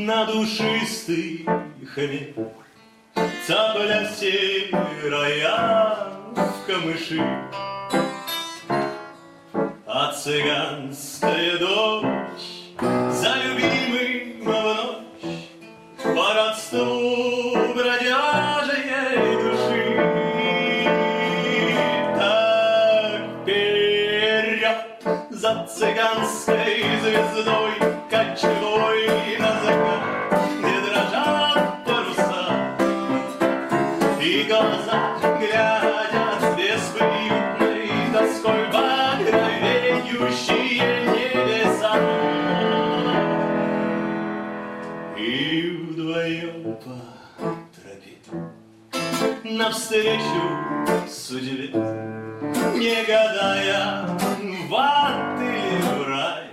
на душистый хмель. Цапля серая в камыши, а цыганская дочь за любимым в ночь по родству бродяжей души. Так вперед за цыганской звездой, кочевой на закат, где дрожат паруса, и глаза глядят с бесприютной тоской багровеющие небеса. И вдвоем по тропе навстречу судьбе, не гадая, в ад или в рай,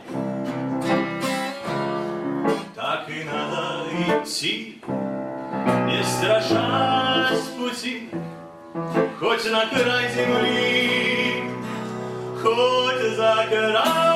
так и надо идти, не страшась пути, хоть на край земли, хоть за край.